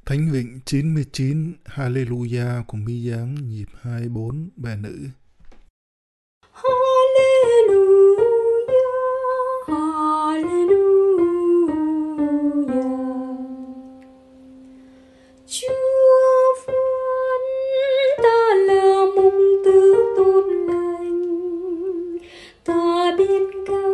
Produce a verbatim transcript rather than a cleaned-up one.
Thánh Vịnh chín mươi chín Hallelujah cùng bi dáng nhịp hai bốn bài nữ. Hallelujah, Hallelujah. Chúa phán ta là mục tử tốt lành, ta biết ca